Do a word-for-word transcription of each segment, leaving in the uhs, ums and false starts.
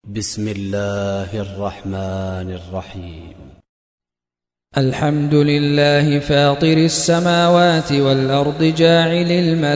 بسم الله الرحمن الرحيم. الحمد لله فاطر السماوات والأرض جاعل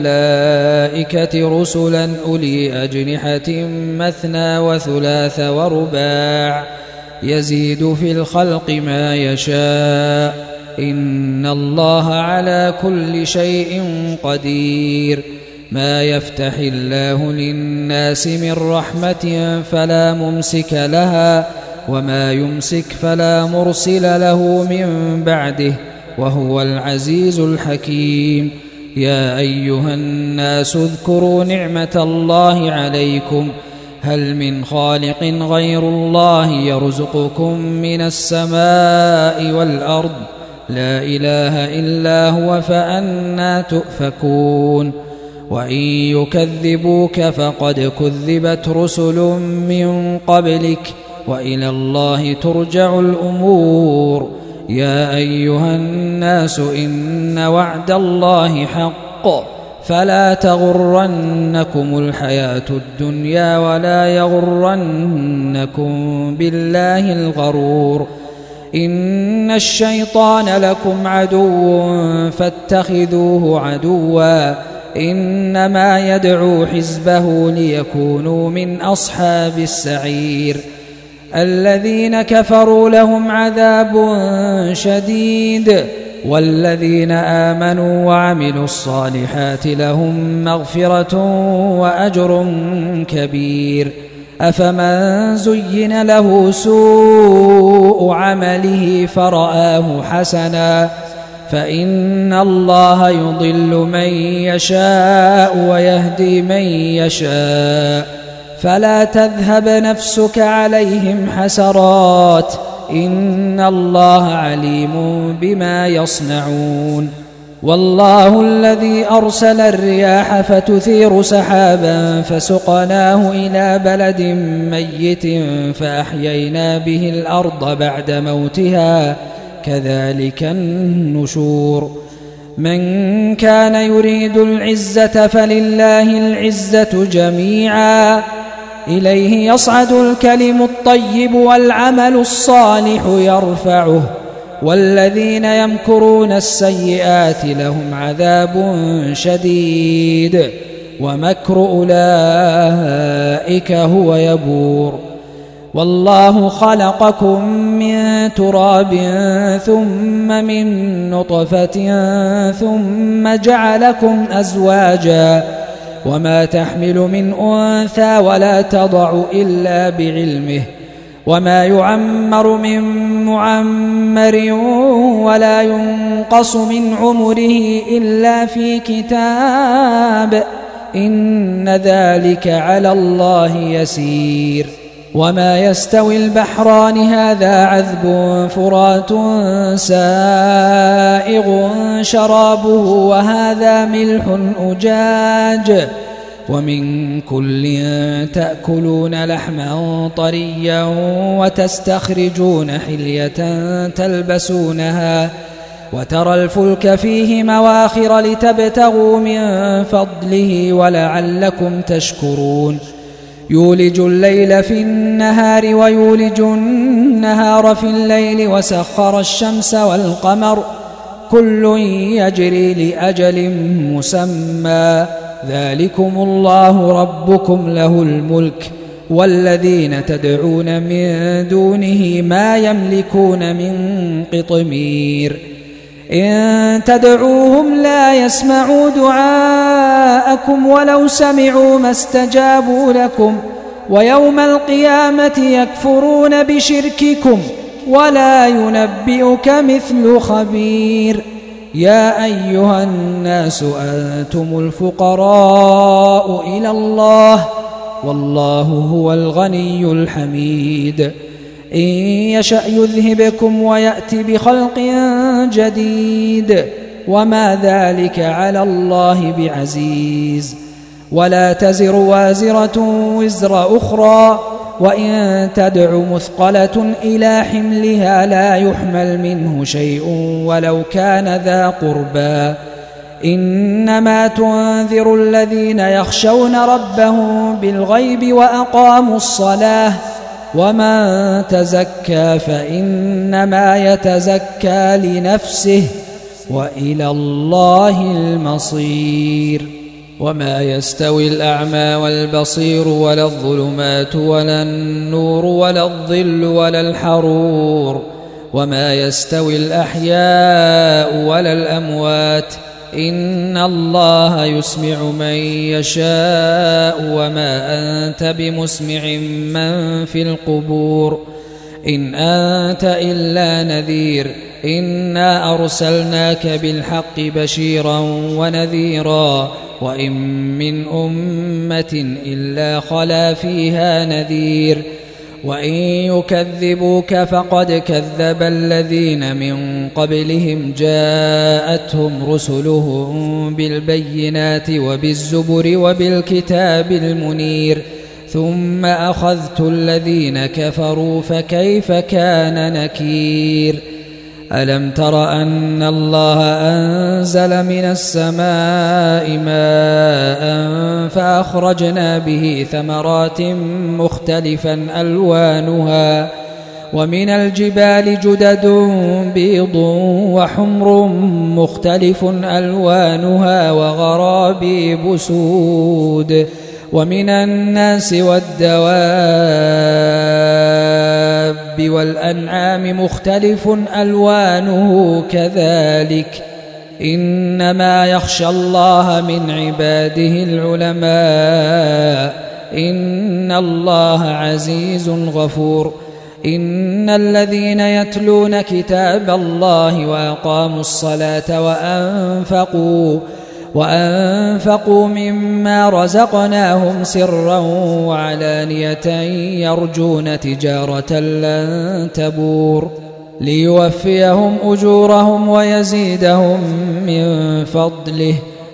الملائكة رسلا أولي أجنحة مثنى وثلاث ورباع يزيد في الخلق ما يشاء إن الله على كل شيء قدير. ما يفتح الله للناس من رحمة فلا ممسك لها وما يمسك فلا مرسل له من بعده وهو العزيز الحكيم. يا أيها الناس اذكروا نعمة الله عليكم هل من خالق غير الله يرزقكم من السماء والأرض لا إله إلا هو فأنى تؤفكون. وإن يكذبوك فقد كذبت رسل من قبلك وإلى الله ترجع الأمور. يا أيها الناس إن وعد الله حق فلا تغرنكم الحياة الدنيا ولا يغرنكم بالله الغرور. إن الشيطان لكم عدو فاتخذوه عدوا إنما يدعو حزبه ليكونوا من أصحاب السعير. الذين كفروا لهم عذاب شديد والذين آمنوا وعملوا الصالحات لهم مغفرة وأجر كبير. أفمن زين له سوء عمله فرآه حسنا فإن الله يضل من يشاء ويهدي من يشاء فلا تذهب نفسك عليهم حسرات إن الله عليم بما يصنعون. والله الذي أرسل الرياح فتثير سحابا فسقناه إلى بلد ميت فأحيينا به الأرض بعد موتها كذلك النشور. من كان يريد العزة فلله العزة جميعا إليه يصعد الكلم الطيب والعمل الصالح يرفعه والذين يمكرون السيئات لهم عذاب شديد ومكر أولئك هو يبور. والله خلقكم من تراب ثم من نطفة ثم جعلكم أزواجا وما تحمل من أنثى ولا تضع إلا بعلمه وما يعمر من معمر ولا ينقص من عمره إلا في كتاب إن ذلك على الله يسير. وما يستوي البحران هذا عذب فرات سائغ شرابه وهذا ملح أجاج ومن كل تأكلون لحما طريا وتستخرجون حلية تلبسونها وترى الفلك فيه مواخر لتبتغوا من فضله ولعلكم تشكرون. يولج الليل في النهار ويولج النهار في الليل وسخر الشمس والقمر كل يجري لأجل مسمى ذلكم الله ربكم له الملك والذين تدعون من دونه ما يملكون من قطمير. إن تدعوهم لا يسمعوا دعاءكم ولو سمعوا ما استجابوا لكم ويوم القيامة يكفرون بشرككم ولا ينبئك مثل خبير. يا أيها الناس أنتم الفقراء إلى الله والله هو الغني الحميد. إن يشأ يذهبكم ويأتي بخلق جديد وما ذلك على الله بعزيز. ولا تزر وازرة وزر أخرى وإن تدع مثقلة إلى حملها لا يحمل منه شيء ولو كان ذا قربى إنما تنذر الذين يخشون ربهم بالغيب وأقاموا الصلاة ومن تزكى فإنما يتزكى لنفسه وإلى الله المصير. وما يستوي الأعمى والبصير ولا الظلمات ولا النور ولا الظل ولا الحرور وما يستوي الأحياء ولا الأموات إن الله يسمع من يشاء وما أنت بمسمع من في القبور إن أنت إلا نذير إنا أرسلناك بالحق بشيرا ونذيرا وإن من أمة إلا خلا فيها نذير وإن يكذبوك فقد كذب الذين من قبلهم جاءتهم رسلهم بالبينات وبالزبر وبالكتاب المنير ثم أخذت الذين كفروا فكيف كان نكير. ألم تر أن الله أنزل من السماء ماء فأخرجنا به ثمرات مختلفا ألوانها ومن الجبال جدد بيض وحمر مختلف ألوانها وغرابيب سود ومن الناس والدواب والأنعام مختلف ألوانه كذلك إنما يخشى الله من عباده العلماء إن الله عزيز غفور. إن الذين يتلون كتاب الله وأقاموا الصلاة وأنفقوا وأنفقوا مما رزقناهم سرا وعلانية يرجون تجارة لن تبور ليوفيهم أجورهم ويزيدهم من فضله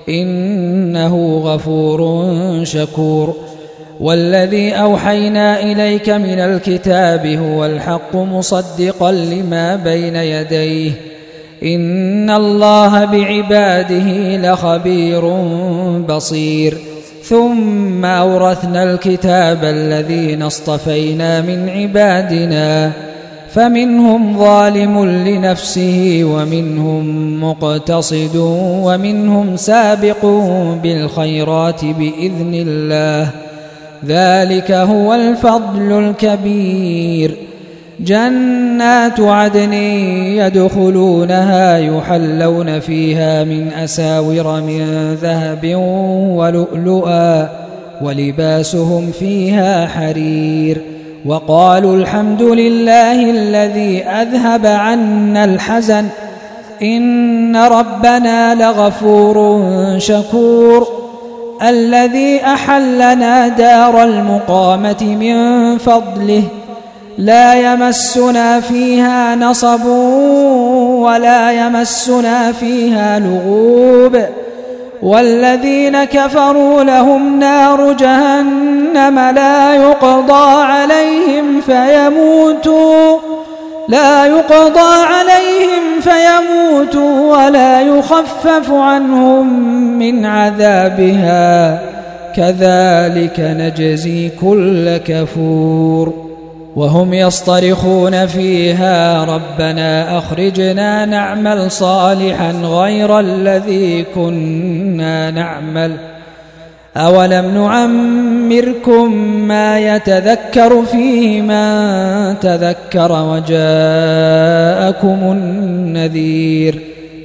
إنه غفور شكور. والذي أوحينا إليك من الكتاب هو الحق مصدقا لما بين يديه إن الله بعباده لخبير بصير. ثم أورثنا الكتاب الذين اصطفينا من عبادنا فمنهم ظالم لنفسه ومنهم مقتصد ومنهم سابق بالخيرات بإذن الله ذلك هو الفضل الكبير. جنات عدن يدخلونها يحلون فيها من أساور من ذهب ولؤلؤا ولباسهم فيها حرير وقالوا الحمد لله الذي أذهب عنا الحزن إن ربنا لغفور شكور. الذي أحلنا دار المقامة من فضله لا يمسنا فيها نصب ولا يمسنا فيها لغوب والذين كفروا لهم نار جهنم لا يقضى عليهم فيموتوا لا يقضى عليهم فيموتوا ولا يخفف عنهم من عذابها كذلك نجزي كل كفور. وهم يصطرخون فيها ربنا أخرجنا نعمل صالحا غير الذي كنا نعمل أولم نعمركم ما يتذكر فيه من تذكر وجاءكم النذير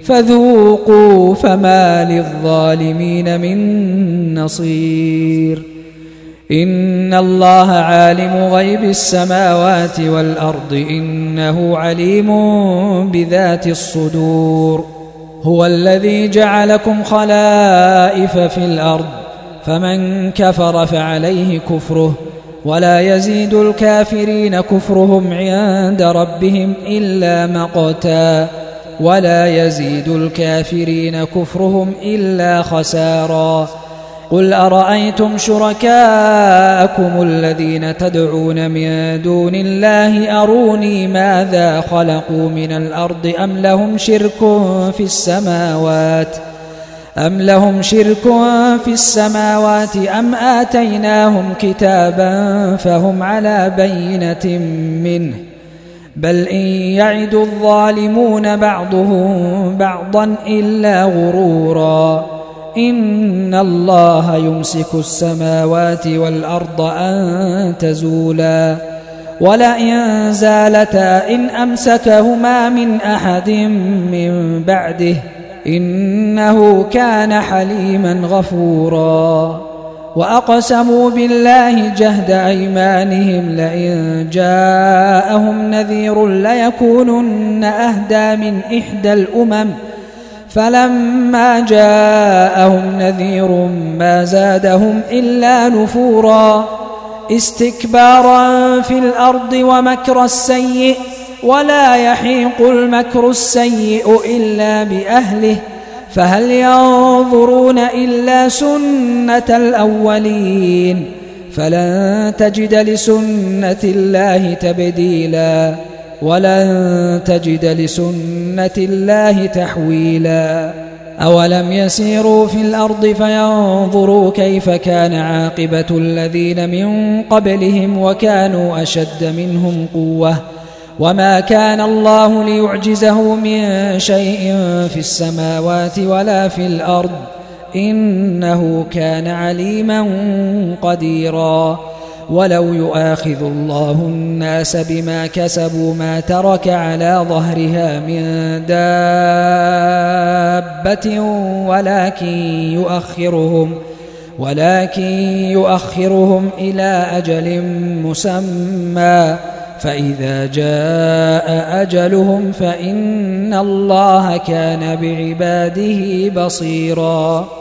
فذوقوا فما للظالمين من نصير. إن الله عالم غيب السماوات والأرض إنه عليم بذات الصدور. هو الذي جعلكم خلائف في الأرض فمن كفر فعليه كفره ولا يزيد الكافرين كفرهم عند ربهم إلا مقتا ولا يزيد الكافرين كفرهم إلا خسارا. قل أرأيتم شركاءكم الذين تدعون من دون الله أروني ماذا خلقوا من الأرض أم لهم شرك في السماوات أم لهم شرك في السماوات أم آتيناهم كتابا فهم على بينة منه بل إن يعد الظالمون بعضهم بعضا إلا غرورا إن الله يمسك السماوات والأرض أن تزولا ولئن زالتا إن أمسكهما من أحد من بعده إنه كان حليما غفورا وأقسموا بالله جهد أيمانهم لئن جاءهم نذير ليكونن أهدى من إحدى الأمم فلما جاءهم نذير ما زادهم إلا نفورا استكبارا في الأرض ومكر السيء ولا يحيق المكر السيء إلا بأهله فهل ينظرون إلا سنة الأولين فلن تجد لسنة الله تبديلا ولن تجد لسنة الله تحويلا أولم يسيروا في الأرض فينظروا كيف كان عاقبة الذين من قبلهم وكانوا أشد منهم قوة وما كان الله ليعجزه من شيء في السماوات ولا في الأرض إنه كان عليما قديرا ولو يؤاخذ الله الناس بما كسبوا ما ترك على ظهرها من دابة ولكن يؤخرهم ولكن يؤخرهم إلى أجل مسمى فإذا جاء أجلهم فإن الله كان بعباده بصيرا